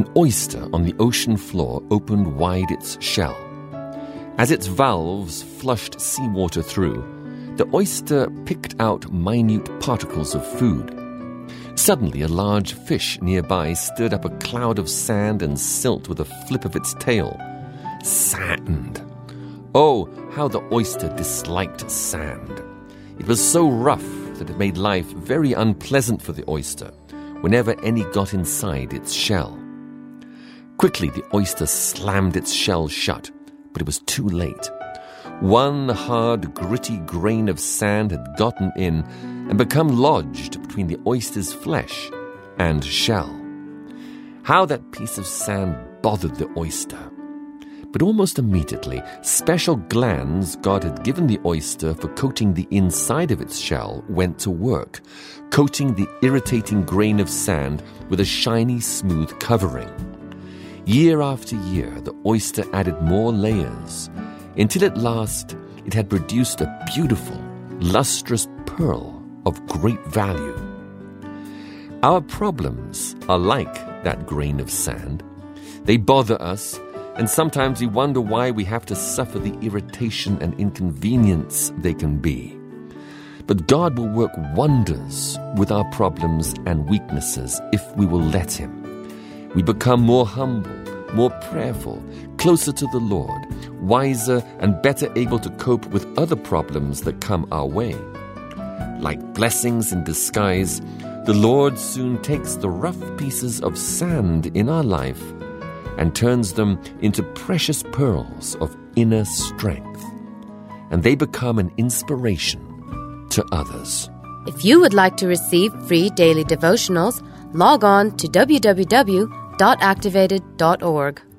An oyster on the ocean floor opened wide its shell. As its valves flushed seawater through, the oyster picked out minute particles of food. Suddenly, a large fish nearby stirred up a cloud of sand and silt with a flip of its tail. Sand. Oh, how the oyster disliked sand. It was so rough that it made life very unpleasant for the oyster whenever any got inside its shell. Quickly, the oyster slammed its shell shut, but it was too late. One hard, gritty grain of sand had gotten in and become lodged between the oyster's flesh and shell. How that piece of sand bothered the oyster! But almost immediately, special glands God had given the oyster for coating the inside of its shell went to work, coating the irritating grain of sand with a shiny, smooth covering. Year after year, the oyster added more layers, until at last it had produced a beautiful, lustrous pearl of great value. Our problems are like that grain of sand. They bother us, and sometimes we wonder why we have to suffer the irritation and inconvenience they can be. But God will work wonders with our problems and weaknesses if we will let Him. We become more humble, more prayerful, closer to the Lord, wiser and better able to cope with other problems that come our way. Like blessings in disguise, the Lord soon takes the rough pieces of sand in our life and turns them into precious pearls of inner strength. And they become an inspiration to others. If you would like to receive free daily devotionals, log on to www.activated.org.